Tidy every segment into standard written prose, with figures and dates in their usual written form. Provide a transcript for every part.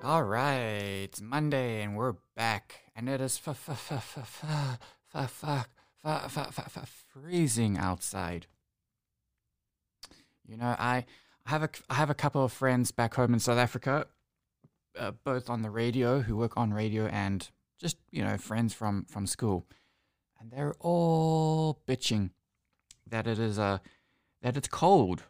All right, it's Monday and we're back, and it is freezing outside. You know, I have a couple of friends back home in South Africa, both on the radio who work on radio and just friends from school, and they're all bitching that it's cold.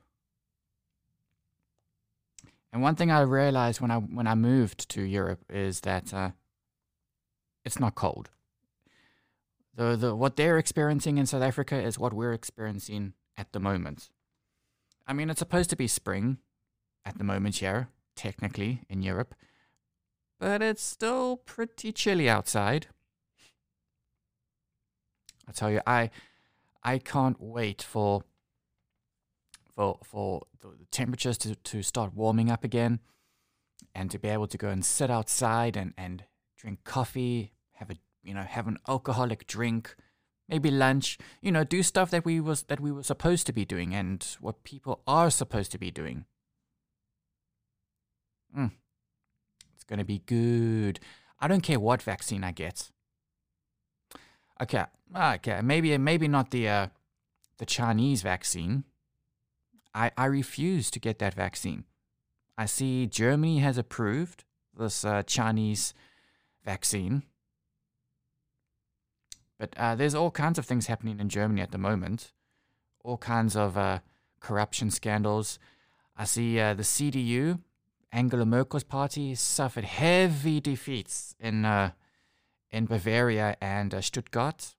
And one thing I realized when I moved to Europe is that it's not cold. The what they're experiencing in South Africa is what we're experiencing at the moment. I mean, it's supposed to be spring at the moment here, technically in Europe, but it's still pretty chilly outside. I tell you, I can't wait for the temperatures to start warming up again, and to be able to go and sit outside and drink coffee, have an alcoholic drink, maybe lunch, do stuff that we were supposed to be doing and what people are supposed to be doing. It's gonna be good. I don't care what vaccine I get. Okay, maybe not the Chinese vaccine. I refuse to get that vaccine. I see Germany has approved this Chinese vaccine. But there's all kinds of things happening in Germany at the moment. All kinds of corruption scandals. I see the CDU, Angela Merkel's party, suffered heavy defeats in Bavaria and Stuttgart.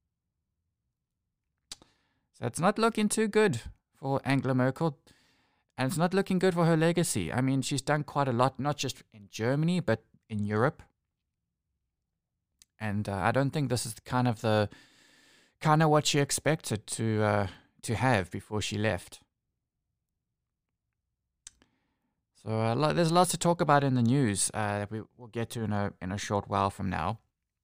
So it's not looking too good for Angela Merkel, and it's not looking good for her legacy. I mean, she's done quite a lot, not just in Germany, but in Europe. And I don't think this is kind of what she expected to have before she left. So there's lots to talk about in the news that we will get to in a short while from now.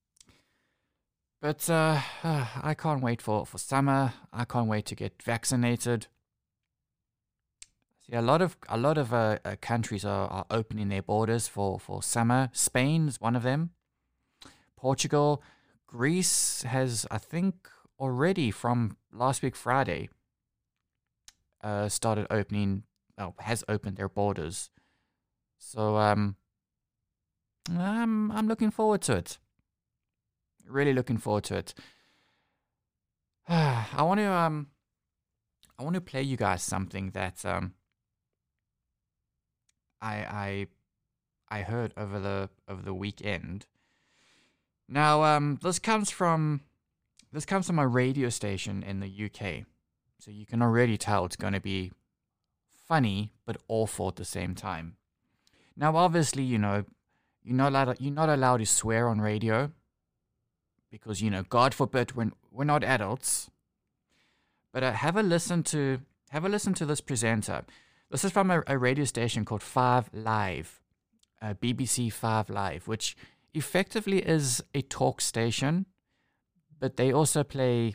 But I can't wait for summer. I can't wait to get vaccinated. See, a lot of countries are opening their borders for summer. Spain is one of them. Portugal, Greece has, I think, already from last week Friday, has opened their borders. So I'm looking forward to it. Really looking forward to it. I want to play you guys something that I heard over the weekend. Now, this comes from a radio station in the UK, so you can already tell it's going to be funny but awful at the same time. Now, obviously, you're not allowed to swear on radio because God forbid we're not adults. But have a listen to this presenter. This is from a radio station called 5 Live, BBC 5 Live, which effectively is a talk station, but they also play,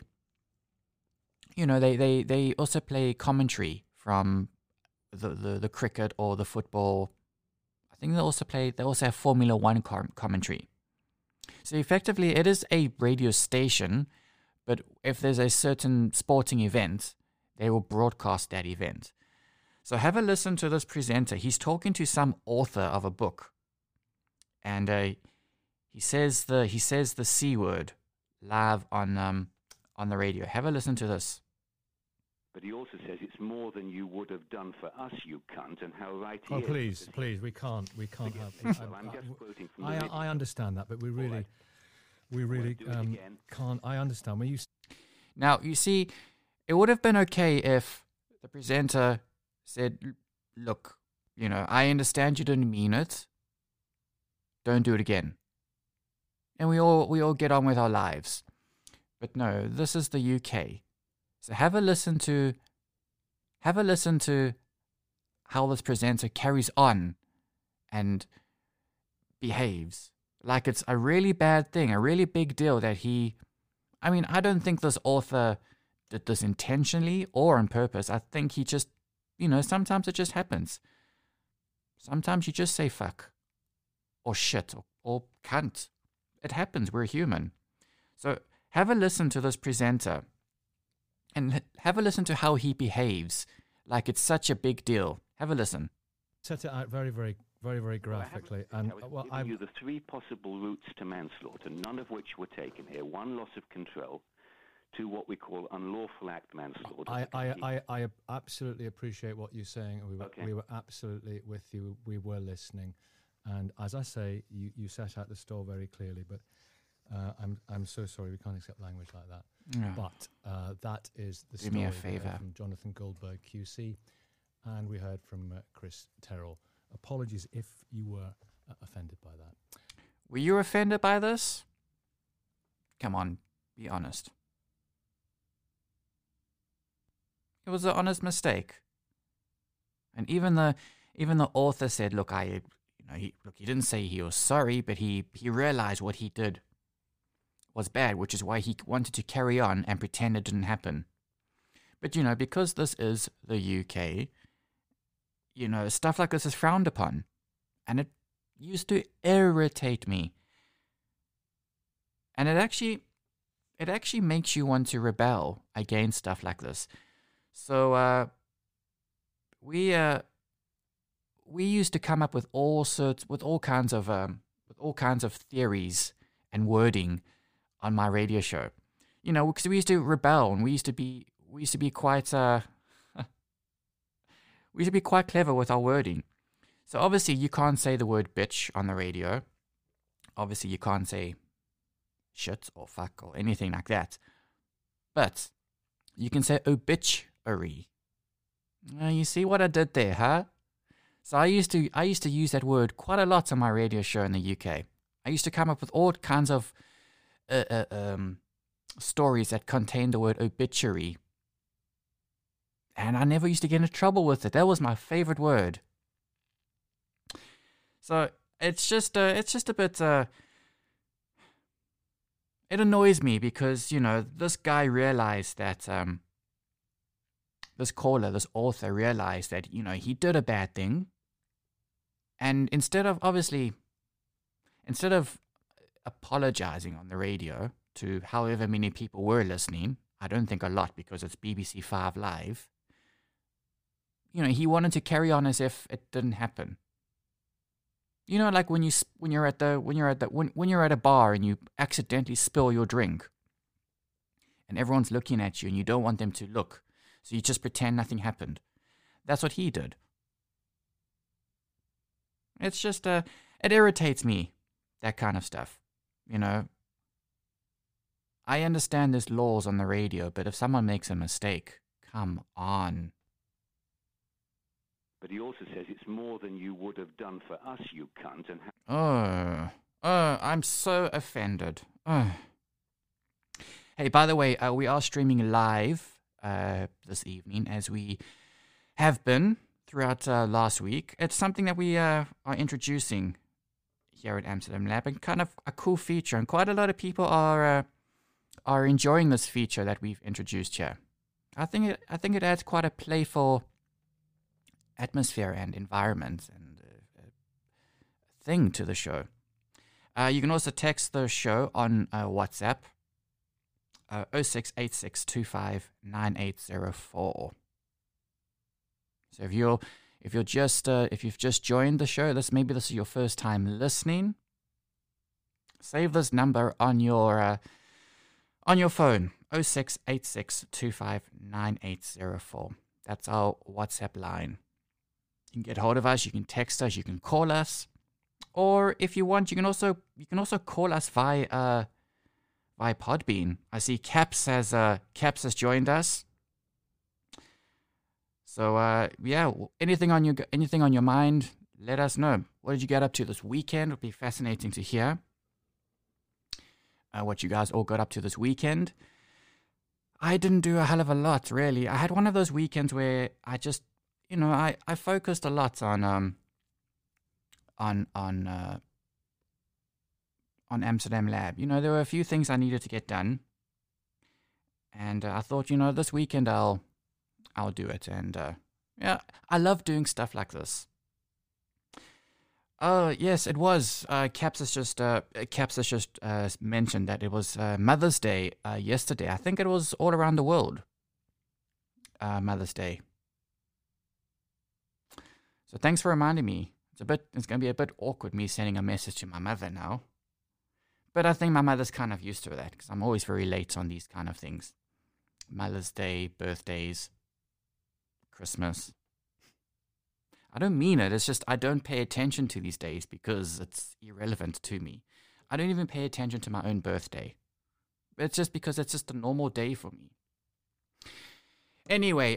they also play commentary from the cricket or the football. I think they also have Formula One commentary. So effectively, it is a radio station, but if there's a certain sporting event, they will broadcast that event. So have a listen to this presenter. He's talking to some author of a book, and he says the C word live on the radio. Have a listen to this. But he also says it's more than you would have done for us, you cunt, and how right he is. Oh, please, we can't have. Well, I'm just quoting from the I understand that, but we really can't. I understand when you. Now you see, it would have been okay if the presenter said, "Look, I understand you didn't mean it. Don't do it again." And we all get on with our lives. But no, this is the UK. So have a listen to how this presenter carries on and behaves like it's a really bad thing, a really big deal that I don't think this author did this intentionally or on purpose. I think he just, sometimes it just happens. Sometimes you just say fuck. or shit or cunt. It happens. We're human. So have a listen to this presenter and have a listen to how he behaves like it's such a big deal. Have a listen. Set it out very, very, very, very graphically. I And was giving you the three possible routes to manslaughter, none of which were taken here. One, loss of control. Two, what we call unlawful act manslaughter. I absolutely appreciate what you're saying. We were absolutely with you. We were listening. And as I say, you set out the store very clearly, but I'm so sorry we can't accept language like that. Yeah. But that is the Do story me a we heard favour. from Jonathan Goldberg QC, and we heard from Chris Terrell. Apologies if you were offended by that. Were you offended by this? Come on, be honest. It was an honest mistake. And even the author said, look, he didn't say he was sorry, but he realized what he did was bad, which is why he wanted to carry on and pretend it didn't happen. But, because this is the UK, stuff like this is frowned upon. And it used to irritate me. And it actually makes you want to rebel against stuff like this. So we used to come up with all kinds of theories and wording on my radio show, because we used to rebel and we used to be quite clever with our wording. So obviously you can't say the word bitch on the radio. Obviously you can't say shit or fuck or anything like that. But you can say obituary. You see what I did there, huh? So I used to use that word quite a lot on my radio show in the UK. I used to come up with all kinds of stories that contained the word obituary. And I never used to get into trouble with it. That was my favorite word. So it's just a bit. It annoys me because this guy realized that this author realized that he did a bad thing, and instead of apologizing on the radio to however many people were listening, I don't think a lot because it's BBC 5 Live. He wanted to carry on as if it didn't happen. Like when you're at a bar and you accidentally spill your drink, and everyone's looking at you and you don't want them to look, so you just pretend nothing happened. That's what he did. It's just it irritates me, that kind of stuff. I understand there's laws on the radio, but if someone makes a mistake, come on. But he also says it's more than you would have done for us, you cunt. And I'm so offended. Hey, by the way, we are streaming live this evening, as we have been throughout last week. It's something that we are introducing here at Amsterdam Lab, and kind of a cool feature. And quite a lot of people are enjoying this feature that we've introduced here. I think it adds quite a playful atmosphere and environment and thing to the show. You can also text the show on WhatsApp, 0686259804. So if you've just joined the show, maybe this is your first time listening, save this number on your phone, 0686259804. That's our WhatsApp line. You can get hold of us, you can text us, you can call us, or if you want, you can also call us via Podbean. I see Caps has joined us. So anything on your mind, let us know. What did you get up to this weekend? It'll be fascinating to hear what you guys all got up to this weekend. I didn't do a hell of a lot, really. I had one of those weekends where I just, I focused a lot on Amsterdam Lab. There were a few things I needed to get done, and I thought, this weekend I'll do it. And I love doing stuff like this. Oh yes, it was. Caps has just mentioned that it was Mother's Day yesterday. I think it was all around the world. Mother's Day. So thanks for reminding me. It's gonna be a bit awkward me sending a message to my mother now. But I think my mother's kind of used to that because I'm always very late on these kind of things. Mother's Day, birthdays, Christmas. I don't mean it. It's just I don't pay attention to these days because it's irrelevant to me. I don't even pay attention to my own birthday. It's just because it's just a normal day for me. Anyway,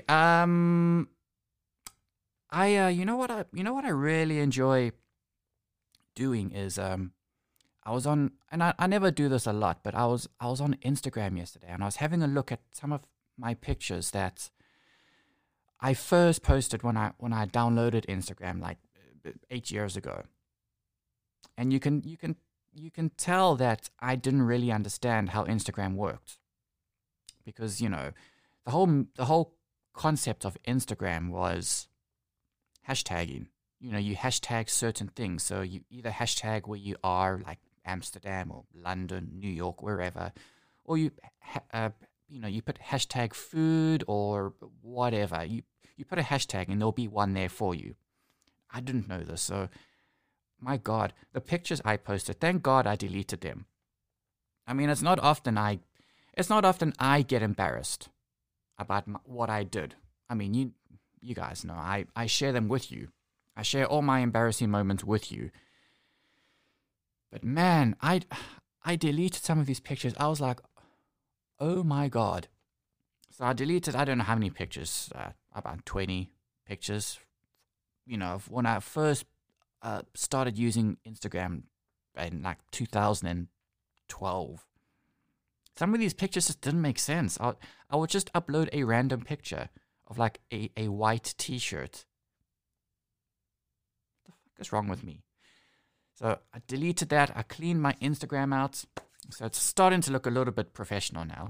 you know what I really enjoy doing is I was on, and I never do this a lot, but I was on Instagram yesterday and I was having a look at some of my pictures that I first posted when I downloaded Instagram like 8 years ago. And you can tell that I didn't really understand how Instagram worked. Because, you know, the whole concept of Instagram was hashtagging. You know, you hashtag certain things. So you either hashtag where you are, like Amsterdam or London, New York, wherever, or you put hashtag food or whatever. You put a hashtag and there'll be one there for you. I didn't know this, so my God, the pictures I posted, thank God I deleted them. I mean, it's not often I get embarrassed about what I did. I mean, you guys know, I share them with you. I share all my embarrassing moments with you. But man, I deleted some of these pictures. I was like, oh my God. So I deleted, I don't know how many pictures, about 20 pictures. You know, when I first started using Instagram in like 2012. Some of these pictures just didn't make sense. I would just upload a random picture of like a white t-shirt. What the fuck is wrong with me? So I deleted that. I cleaned my Instagram out. So it's starting to look a little bit professional now.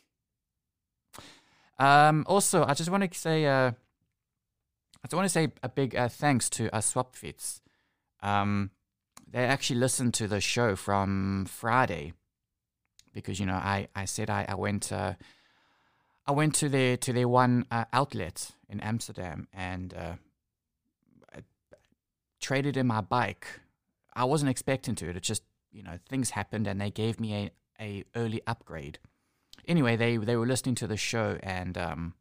Also, I just want to say a big thanks to Swapfits. They actually listened to the show from Friday because, you know, I said I went to their one outlet in Amsterdam and I traded in my bike. I wasn't expecting to. It just, you know, things happened and they gave me a early upgrade. Anyway, they were listening to the show and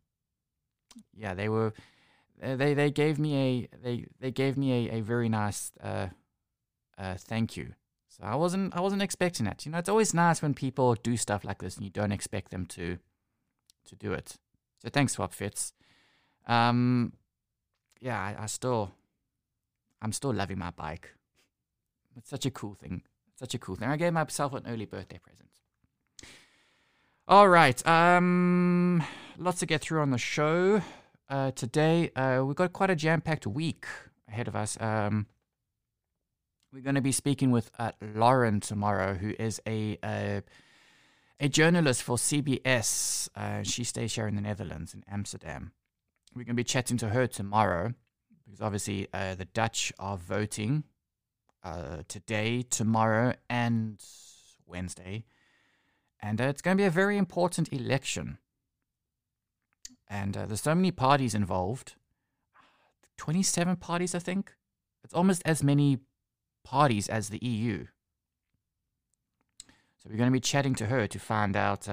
they gave me a very nice thank you. So I wasn't expecting that. You know, it's always nice when people do stuff like this and you don't expect them to do it. So thanks, Swapfits. I'm still loving my bike. It's such a cool thing. I gave myself an early birthday present. All right. Lots to get through on the show today. We've got quite a jam-packed week ahead of us. We're going to be speaking with Lauren tomorrow, who is a journalist for CBS. She stays here in the Netherlands, in Amsterdam. We're going to be chatting to her tomorrow because obviously the Dutch are voting today, tomorrow, and Wednesday. And it's going to be a very important election. And there's so many parties involved. 27 parties, I think. It's almost as many parties as the EU. So we're going to be chatting to her to find out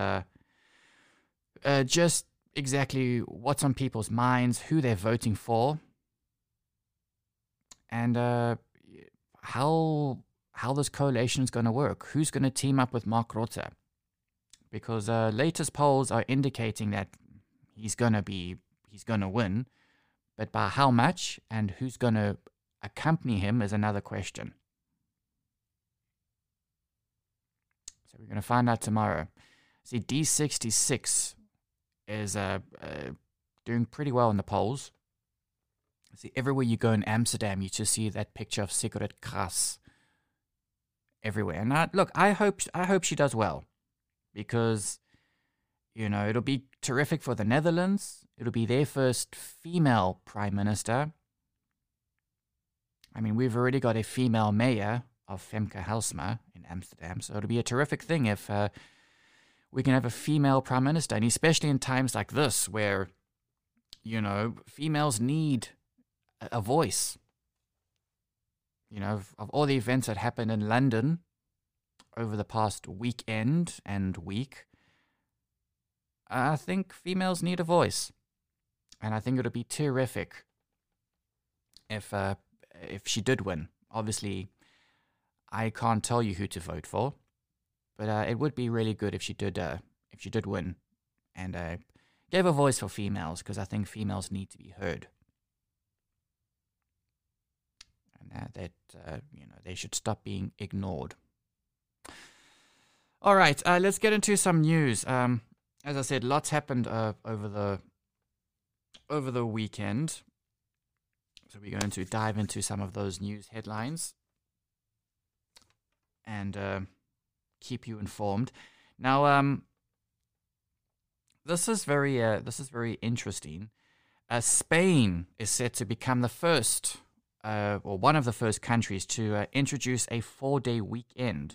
just exactly what's on people's minds, who they're voting for, and how this coalition is going to work. Who's going to team up with Mark Rutte? Because latest polls are indicating that he's going to win, but by how much and who's going to accompany him is another question. So we're going to find out tomorrow. See, D66 is doing pretty well in the polls. See, everywhere you go in Amsterdam, you just see that picture of Sigrid Kaag everywhere. And I hope she does well, because, you know, it'll be terrific for the Netherlands. It'll be their first female prime minister. I mean, we've already got a female mayor of Femke Halsema in Amsterdam, so it'll be a terrific thing if we can have a female prime minister, and especially in times like this where, you know, females need a voice. You know, of all the events that happened in London over the past weekend and week, I think females need a voice. And I think it would be terrific if she did win. Obviously, I can't tell you who to vote for, but it would be really good if she did win and gave a voice for females, because I think females need to be heard. And that you know, they should stop being ignored. All right, let's get into some news. As I said, lots happened over the weekend, so we're going to dive into some of those news headlines and keep you informed. Now, this is very interesting. Spain is set to become the first, or one of the first countries to introduce a 4-day weekend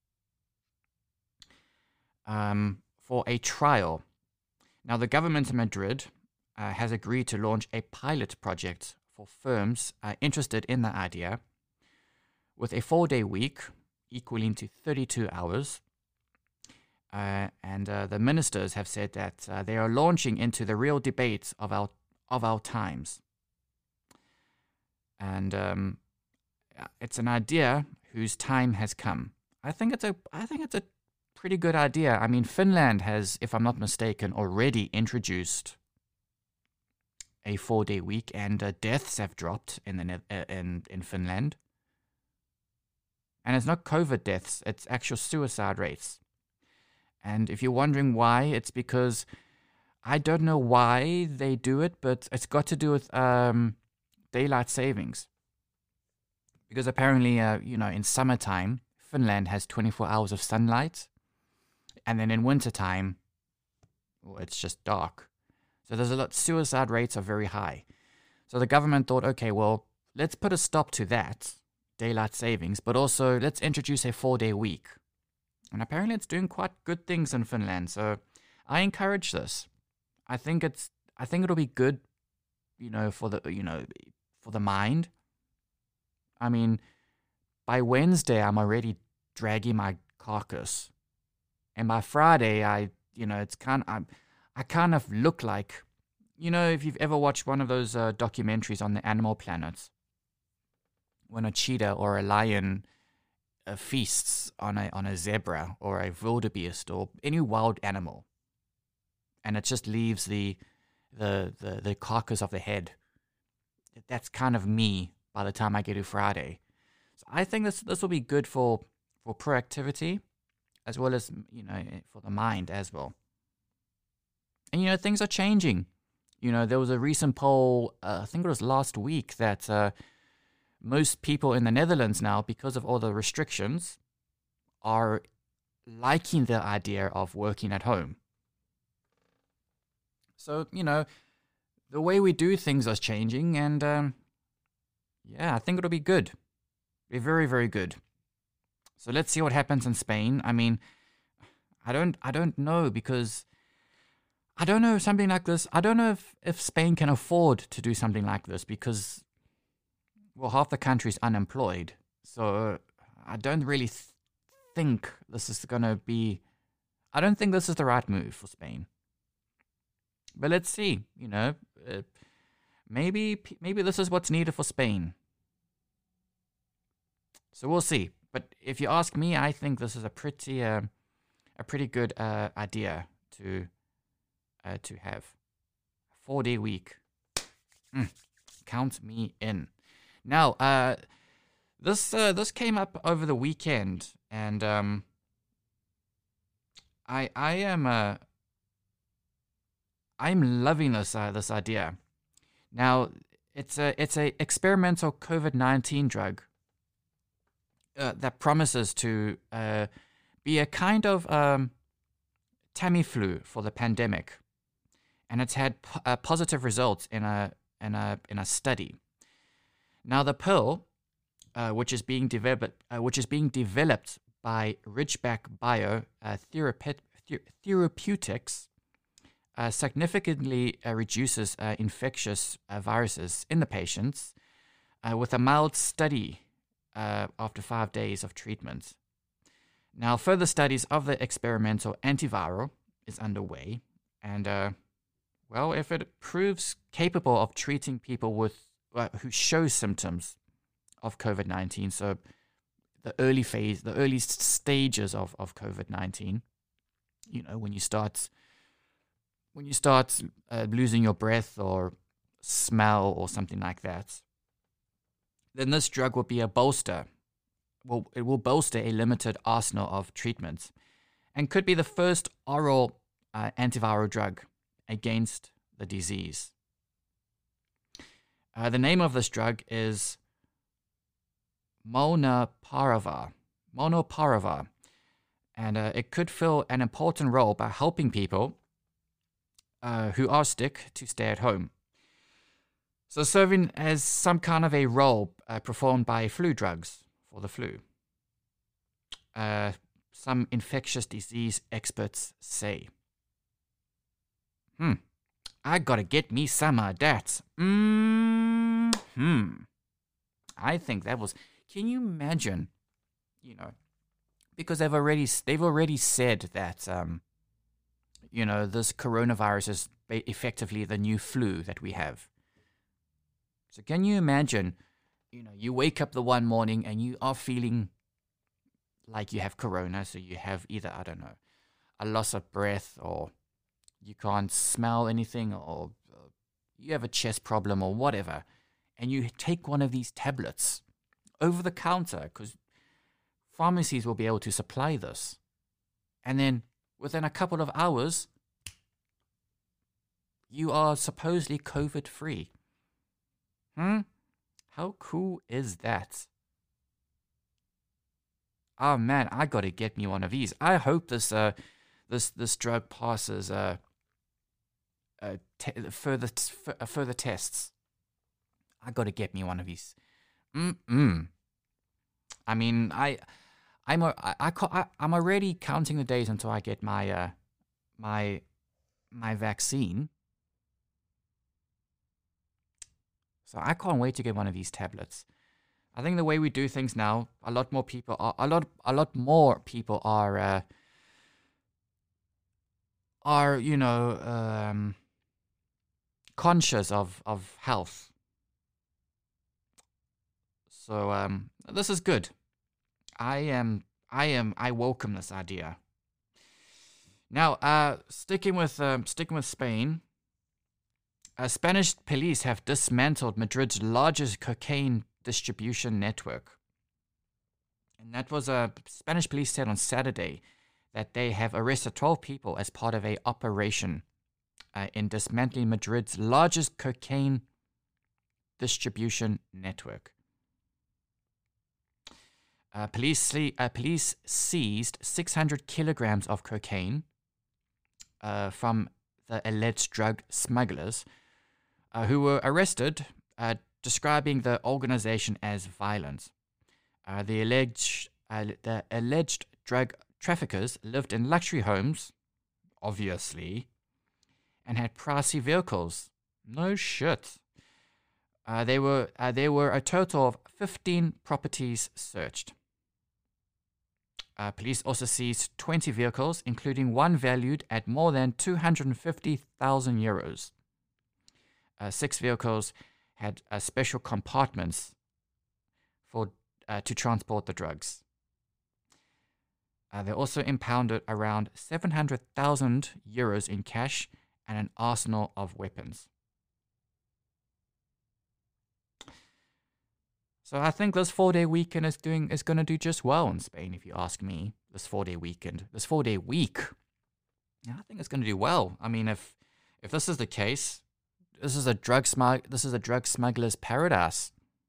for a trial. Now, the government in Madrid has agreed to launch a pilot project for firms interested in the idea, with a 4-day week equaling to 32 hours. And the ministers have said that they are launching into the real debates of our times. And it's an idea whose time has come. I think it's a pretty good idea. I mean, Finland has, if I'm not mistaken, already introduced a 4-day week, and deaths have dropped in Finland. And it's not COVID deaths; it's actual suicide rates. And if you're wondering why, it's because I don't know why they do it, but it's got to do with daylight savings. Because apparently, in summertime, Finland has 24 hours of sunlight. And then in wintertime, well, it's just dark. So there's suicide rates are very high. So the government thought, okay, well, let's put a stop to that, daylight savings, but also let's introduce a 4-day week. And apparently it's doing quite good things in Finland. So I encourage this. I think it'll be good, for the mind. I mean, by Wednesday I'm already dragging my carcass. And by Friday I kind of look like, if you've ever watched one of those documentaries on the Animal Planet, when a cheetah or a lion feasts on a zebra or a wildebeest or any wild animal, and it just leaves the carcass of the head. That's kind of me by the time I get to Friday. So I think this will be good for proactivity, as well as for the mind as well. And things are changing. There was a recent poll, I think it was last week, that most people in the Netherlands now, because of all the restrictions, are liking the idea of working at home. So, the way we do things is changing, and I think it'll be good. Be very, very good. So let's see what happens in Spain. I mean, I don't know, because I don't know something like this. I don't know if Spain can afford to do something like this, because, well, half the country's unemployed. So I don't really think this is going to be... I don't think this is the right move for Spain. But let's see, maybe this is what's needed for Spain. So we'll see. But if you ask me, I think this is a pretty good idea to have. 4-day week. Count me in. Now, this came up over the weekend, and I'm loving this idea. Now, it's a experimental COVID-19 drug that promises to be a kind of Tamiflu for the pandemic, and it's had positive results in a study. Now, the pill which is being developed by Ridgeback Bio Therapeutics, significantly reduces infectious viruses in the patients with a mild study after 5 days of treatment. Now, further studies of the experimental antiviral is underway, and if it proves capable of treating people with who show symptoms of COVID-19, so the early stages of COVID-19, when you start losing your breath or smell or something like that, then this drug will be a bolster. Well, it will bolster a limited arsenal of treatments and could be the first oral antiviral drug against the disease. The name of this drug is Molnupiravir, and it could fill an important role by helping people who are sick to stay at home. So serving as some kind of a role performed by flu drugs for the flu. Some infectious disease experts say. I gotta get me some of that. I think that was... Can you imagine, because they've already said that, this coronavirus is effectively the new flu that we have. So can you imagine, you wake up the one morning and you are feeling like you have corona, so you have either, I don't know, a loss of breath, or you can't smell anything, or you have a chest problem or whatever, and you take one of these tablets over the counter, because pharmacies will be able to supply this. And then within a couple of hours, you are supposedly COVID-free. How cool is that? Oh man, I gotta get me one of these. I hope this drug passes further tests. I gotta get me one of these. I mean, I'm already counting the days until I get my my vaccine. So I can't wait to get one of these tablets. I think the way we do things now, a lot more people are conscious of health. So this is good. I welcome this idea. Now, sticking with Spain, Spanish police have dismantled Madrid's largest cocaine distribution network. And that was Spanish police said on Saturday that they have arrested 12 people as part of an operation in dismantling Madrid's largest cocaine distribution network. Police seized 600 kilograms of cocaine from the alleged drug smugglers who were arrested, describing the organization as violent. The alleged drug traffickers lived in luxury homes, obviously, and had pricey vehicles. No shit. There were a total of 15 properties searched. Police also seized 20 vehicles, including one valued at more than 250,000 euros. 6 vehicles had special compartments to transport the drugs. They also impounded around 700,000 euros in cash and an arsenal of weapons. So I think this 4-day weekend is going to do just well in Spain, if you ask me. This 4-day week, I think it's going to do well. I mean, if this is the case, this is a drug smuggler's paradise.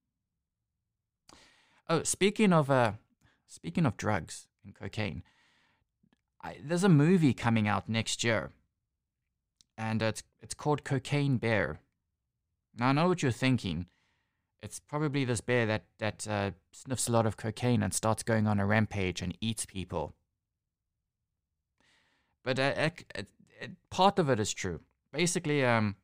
Oh, speaking of drugs and cocaine, there's a movie coming out next year, and it's called Cocaine Bear. Now I know what you're thinking. It's probably this bear that sniffs a lot of cocaine and starts going on a rampage and eats people. But part of it is true. Basically,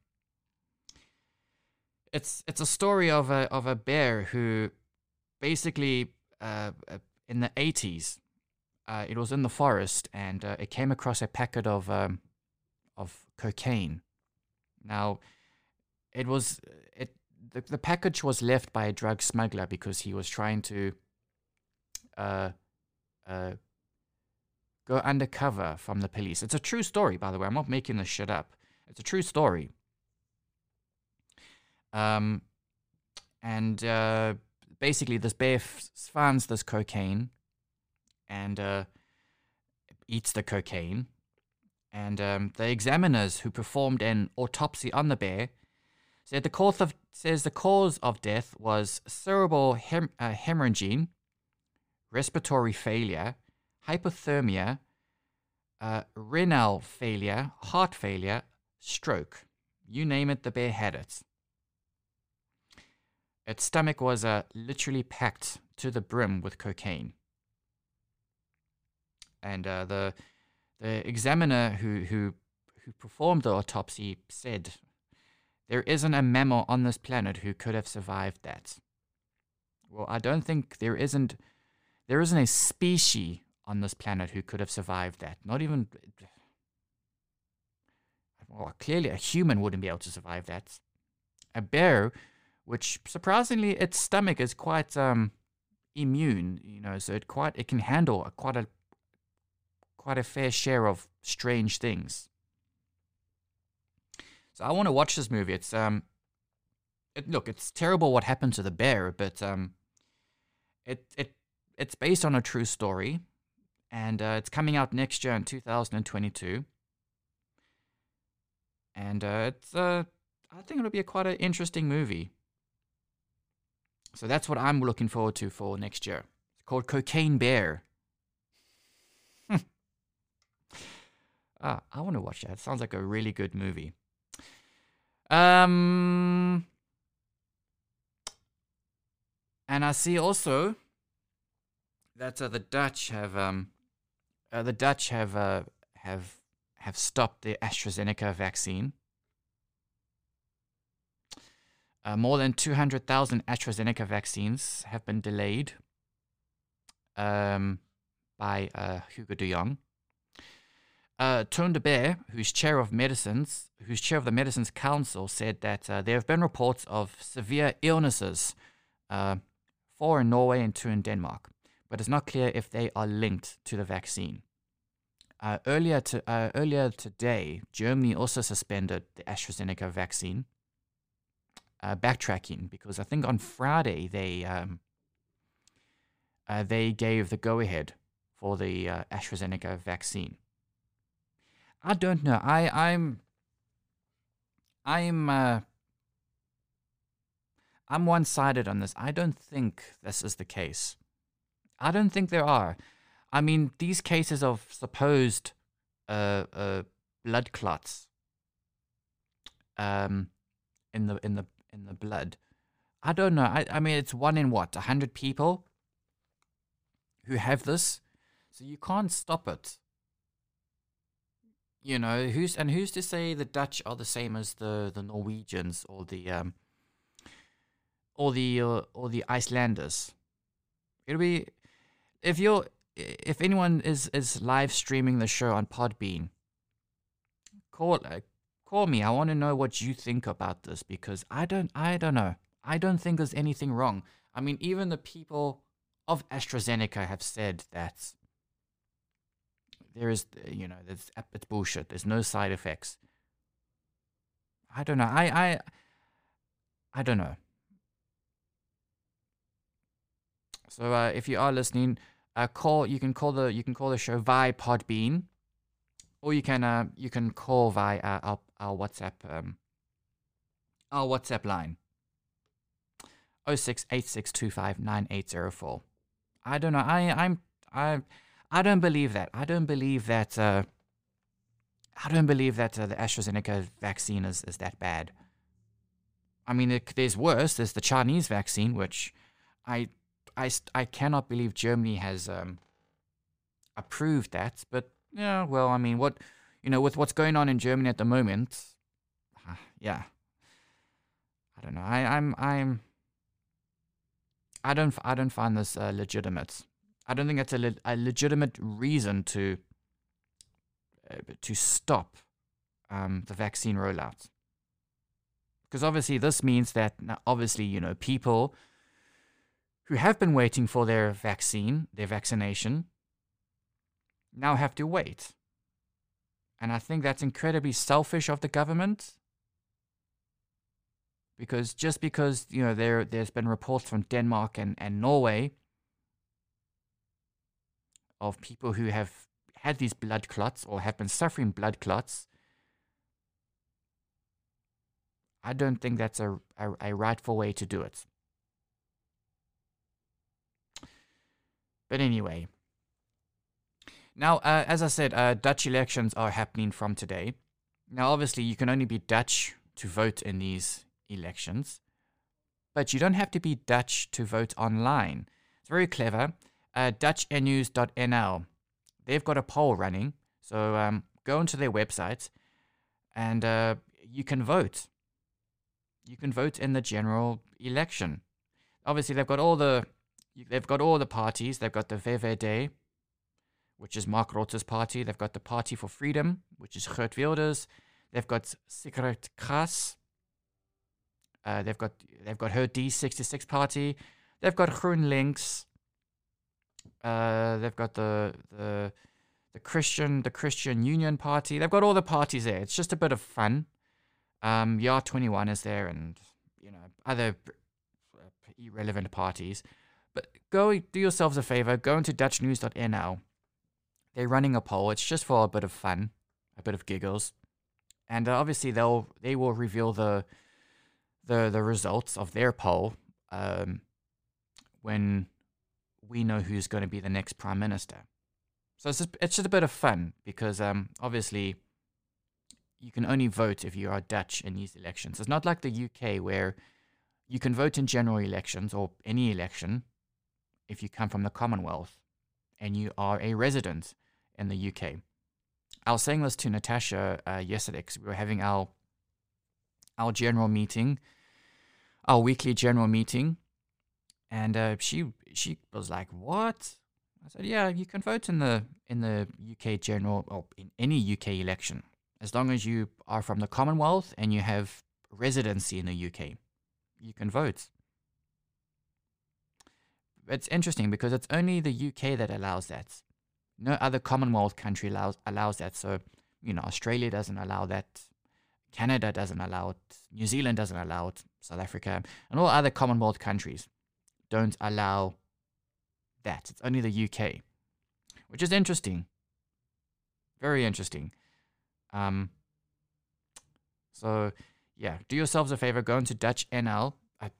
it's a story of a bear who basically in the 80s, it was in the forest and it came across a packet of cocaine. Now, the package was left by a drug smuggler because he was trying to go undercover from the police. It's a true story, by the way. I'm not making this shit up. It's a true story. Basically, this bear finds this cocaine and eats the cocaine. And the examiners who performed an autopsy on the bear said the cause of death was cerebral hemorrhaging, respiratory failure, hypothermia, renal failure, heart failure, stroke. You name it, the bear had it. Its stomach was literally packed to the brim with cocaine. And the examiner who performed the autopsy said, there isn't a mammal on this planet who could have survived that. Well, I don't think there isn't a species on this planet who could have survived that. Not even, well, clearly a human wouldn't be able to survive that. A bear, which surprisingly its stomach is quite immune, so it can handle quite a fair share of strange things. So I want to watch this movie. It's it's terrible what happened to the bear, but it's based on a true story, and it's coming out next year in 2022. And I think it'll be quite an interesting movie. So that's what I'm looking forward to for next year. It's called Cocaine Bear. I want to watch that. It sounds like a really good movie. And I see also that the Dutch have stopped the AstraZeneca vaccine. More than 200,000 AstraZeneca vaccines have been delayed by Hugo de Jong. Toon de Beer, who's chair of the Medicines Council, said that there have been reports of severe illnesses, 4 in Norway and 2 in Denmark, but it's not clear if they are linked to the vaccine. Earlier today, Germany also suspended the AstraZeneca vaccine, backtracking because I think on Friday they gave the go-ahead for the AstraZeneca vaccine. I don't know. I'm one-sided on this. I don't think this is the case. I don't think there are. I mean, these cases of supposed blood clots in the blood. I don't know. I mean, it's 1 in 100 people who have this, so you can't stop it. Who's to say the Dutch are the same as the Norwegians or the Icelanders? It'll be if anyone is live streaming the show on Podbean, call me. I want to know what you think about this because I don't know. I don't think there's anything wrong. I mean, even the people of AstraZeneca have said that there is, it's bullshit. There's no side effects. I don't know. I don't know. So if you are listening, you can call the show via Podbean, or you can call via our WhatsApp line 0686259804. I don't know. I don't believe that. I don't believe that the AstraZeneca vaccine is that bad. I mean, there's worse. There's the Chinese vaccine, which I cannot believe Germany has approved that. But yeah, well, I mean, with what's going on in Germany at the moment, yeah, I don't know. I don't find this legitimate. I don't think it's a legitimate reason to stop the vaccine rollout. Because obviously this means that people who have been waiting for their vaccination, now have to wait. And I think that's incredibly selfish of the government. Because just because, there's been reports from Denmark and Norway of people who have had these blood clots or have been suffering blood clots, I don't think that's a rightful way to do it. But anyway. Now, as I said, Dutch elections are happening from today. Now, obviously, you can only be Dutch to vote in these elections. But you don't have to be Dutch to vote online. It's very clever. DutchNews.nl. They've got a poll running. So go onto their website and you can vote. You can vote in the general election. Obviously, they've got all the parties. They've got the VVD, which is Mark Rutte's party. They've got the Party for Freedom, which is Geert Wilders. They've got Sigrid Kaas. They've got her D66 party. They've got GroenLinks. They've got the Christian Union Party. They've got all the parties there. It's just a bit of fun. YAR 21 is there, and other irrelevant parties. But go do yourselves a favor. Go into DutchNews.nl. They're running a poll. It's just for a bit of fun, a bit of giggles, and obviously they will reveal the results of their poll when we know who's going to be the next prime minister. So it's just a bit of fun because obviously you can only vote if you are Dutch in these elections. It's not like the UK where you can vote in general elections or any election if you come from the Commonwealth and you are a resident in the UK. I was saying this to Natasha yesterday because we were having our general meeting, our weekly general meeting, and she was like, "What?" I said, "Yeah, you can vote in the UK general or in any UK election as long as you are from the Commonwealth and you have residency in the UK. You can vote." It's interesting because it's only the UK that allows that. No other Commonwealth country allows that. So, Australia doesn't allow that. Canada doesn't allow it. New Zealand doesn't allow it. South Africa and all other Commonwealth countries don't allow that. It's only the UK, which is interesting. Very interesting. So, yeah, do yourselves a favor. Go into DutchNews.nl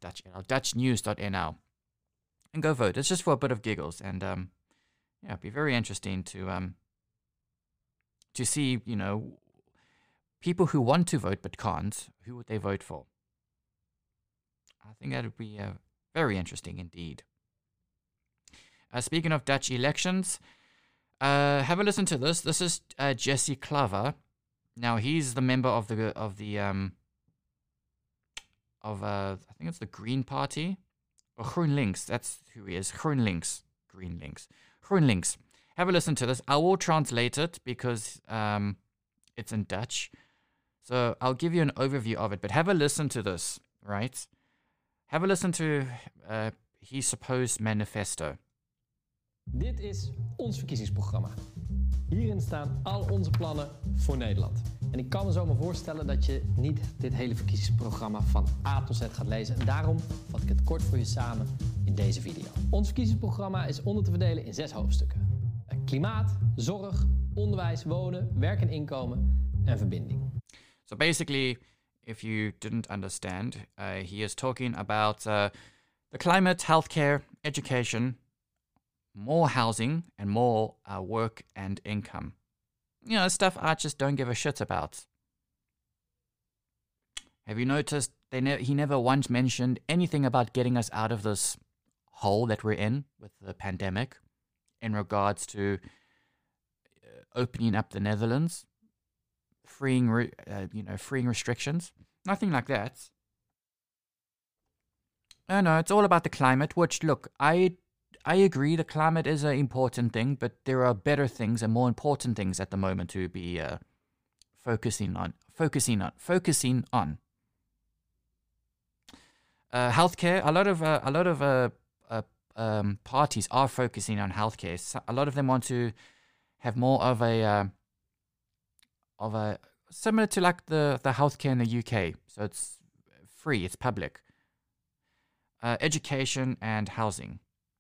and go vote. It's just for a bit of giggles, and it'd be very interesting to see, people who want to vote but can't. Who would they vote for? I think that would be very interesting indeed. Speaking of Dutch elections, have a listen to this. This is Jesse Klaver. Now he's the member of I think it's the Green Party. Or GroenLinks, that's who he is. GroenLinks. Have a listen to this. I will translate it because it's in Dutch. So I'll give you an overview of it. But have a listen to this, right? Have a listen to his supposed manifesto. Dit is ons verkiezingsprogramma. Hierin staan al onze plannen voor Nederland. En ik kan me zomaar voorstellen dat je niet dit hele verkiezingsprogramma van A tot Z gaat lezen. En daarom vat ik het kort voor je samen in deze video. Ons verkiezingsprogramma is onder te verdelen in 6 hoofdstukken. Klimaat, zorg, onderwijs, wonen, werk en inkomen en verbinding. So basically, if you didn't understand, he is talking about the climate, healthcare, education, more housing, and more work and income. Stuff I just don't give a shit about. Have you noticed he never once mentioned anything about getting us out of this hole that we're in with the pandemic in regards to opening up the Netherlands, freeing restrictions. Nothing like that. No, it's all about the climate, which, look, I agree the climate is an important thing, but there are better things and more important things at the moment to be focusing on. Healthcare. A lot of parties are focusing on healthcare. So a lot of them want to have more of a similar to like the healthcare in the UK. So it's free, it's public. Education and housing.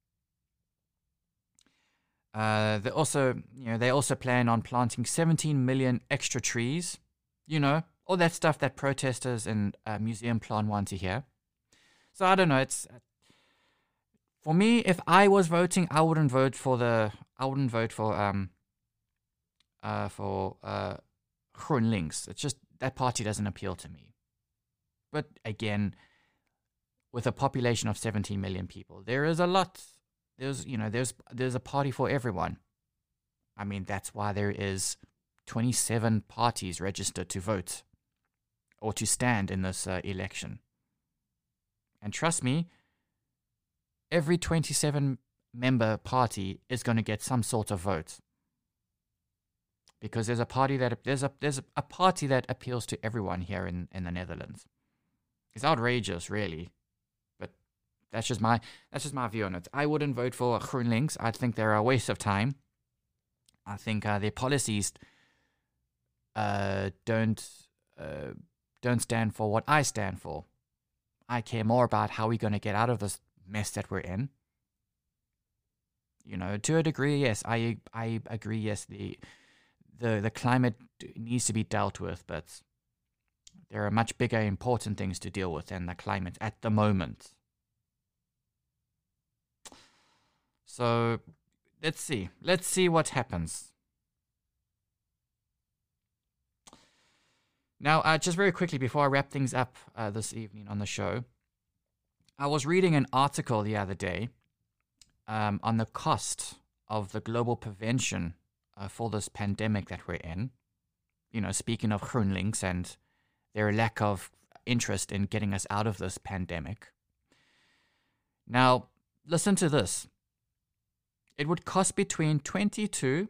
They also plan on planting 17 million extra trees. All that stuff that protesters and Museum Plan want to hear. So I don't know. It's for me. If I was voting, I wouldn't vote for GroenLinks. It's just that party doesn't appeal to me. But again, with a population of 17 million people, there is a lot. There's a party for everyone. I mean, that's why there is 27 parties registered to vote or to stand in this election. And trust me, every 27-member party is going to get some sort of vote, because there's a party that appeals to everyone here in the Netherlands. It's outrageous, really. That's just my view on it. I wouldn't vote for GroenLinks. I think they're a waste of time. I think their policies don't stand for what I stand for. I care more about how we're going to get out of this mess that we're in. To a degree, yes, I agree. Yes, the climate needs to be dealt with, but there are much bigger, important things to deal with than the climate at the moment. So let's see what happens. Now, just very quickly before I wrap things up this evening on the show, I was reading an article the other day on the cost of the global prevention for this pandemic that we're in. Speaking of GroenLinks and their lack of interest in getting us out of this pandemic. Now, listen to this. It would cost between $22 to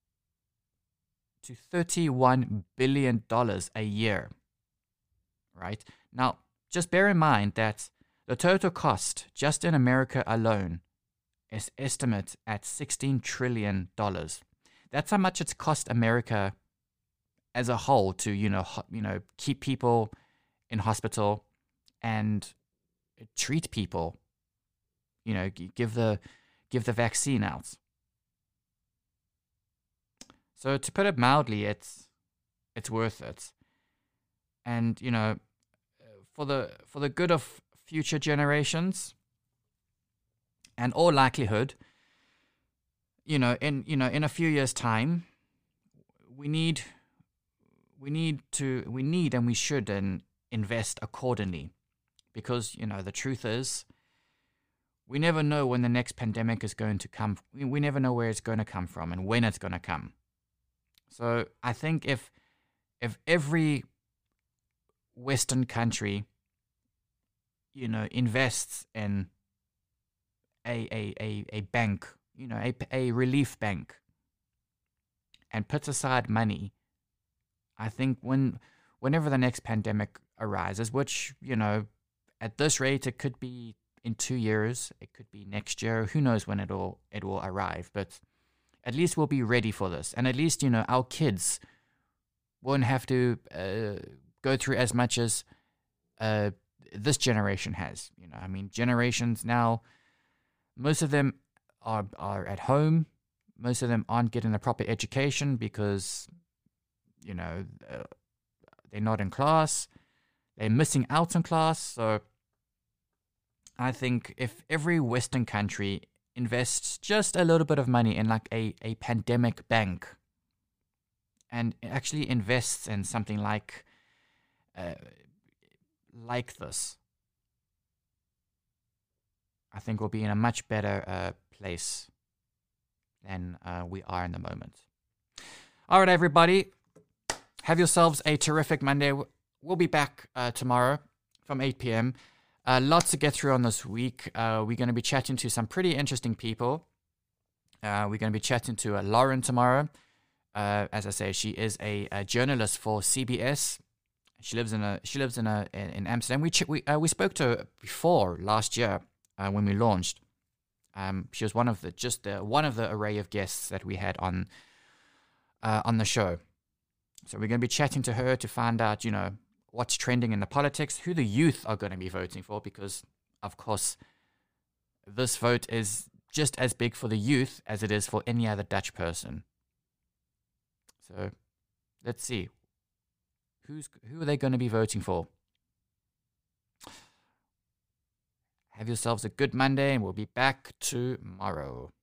$31 billion a year. Right? Now, just bear in mind that the total cost just in America alone is estimated at $16 trillion. That's how much it's cost America as a whole to, keep people in hospital and treat people, give the vaccine out. So to put it mildly, it's worth it. And for the good of future generations, and all likelihood, in a few years' time, we need and we should invest accordingly, because the truth is, we never know when the next pandemic is going to come. We never know where it's going to come from and when it's going to come. So I think if every Western country, invests in a bank, a relief bank, and puts aside money, I think whenever the next pandemic arises, which, at this rate, it could be in 2 years, it could be next year, who knows when it will arrive, but at least we'll be ready for this. And at least, our kids won't have to go through as much as this generation has. Generations now, most of them are at home. Most of them aren't getting the proper education because, they're not in class. They're missing out on class. So I think if every Western country invests just a little bit of money in like a pandemic bank, and actually invests in something like like this, I think we'll be in a much better place than we are in the moment. All right, everybody. Have yourselves a terrific Monday. We'll be back tomorrow from 8 p.m. Lots to get through on this week. We're going to be chatting to some pretty interesting people. We're going to be chatting to Lauren tomorrow. As I say, she is a journalist for CBS. She lives in Amsterdam. We spoke to her before last year when we launched. She was one of the array of guests that we had on the show. So we're going to be chatting to her to find out, what's trending in the politics, who the youth are going to be voting for, because of course this vote is just as big for the youth as it is for any other Dutch person. So let's see. Who are they going to be voting for? Have yourselves a good Monday, and we'll be back tomorrow.